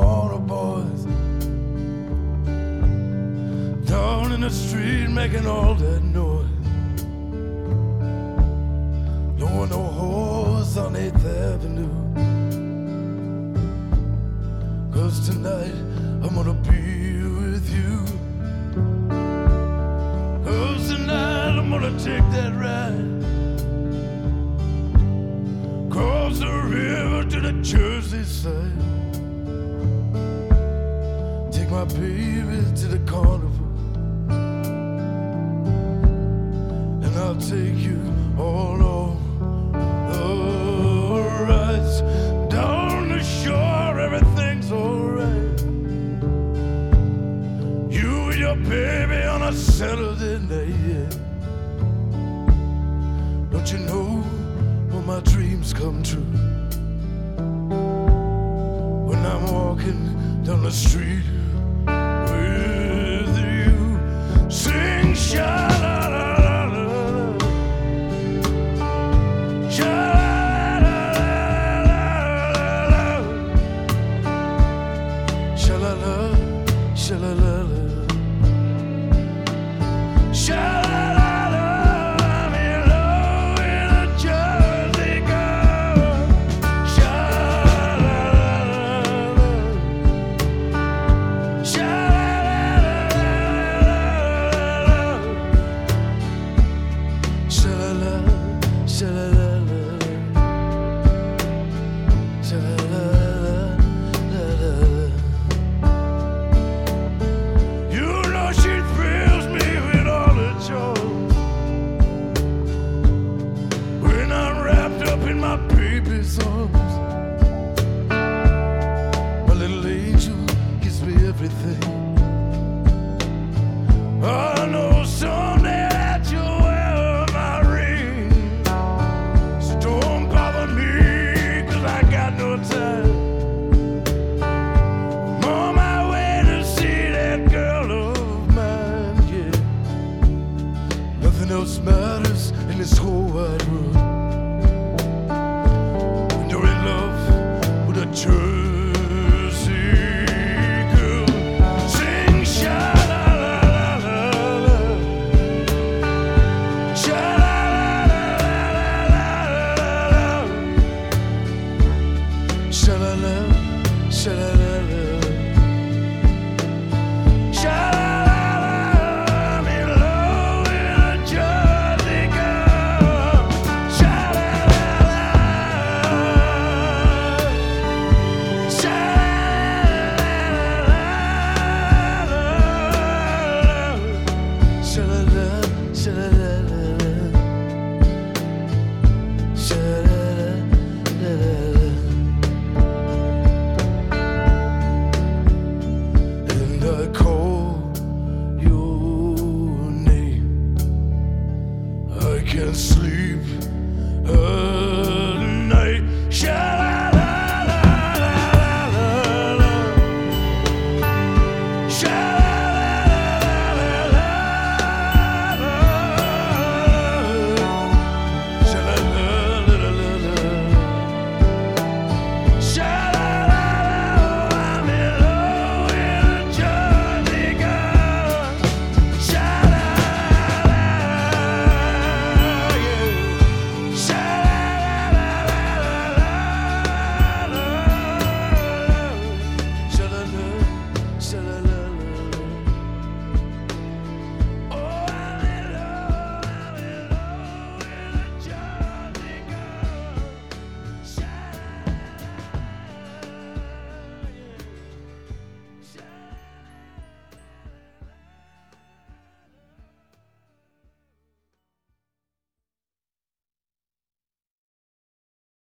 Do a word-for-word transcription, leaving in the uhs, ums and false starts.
corner boys down in the street making all that noise. Blowing no horse on eighth Avenue. Cause tonight I'm gonna be with you. Cause tonight I'm gonna take that ride across the river to the Jersey side. Take my baby to the carnival, and I'll take you all on the rides. Down the shore, everything's alright. You and your baby on a Saturday night, yeah. Don't you know when my dreams come true? When I'm walking down the street with you, sing sha-la-la-la-la, sha-la-la-la-la, sha-la-la, sha-la-la-la, sha-la-la. My little angel gives me everything.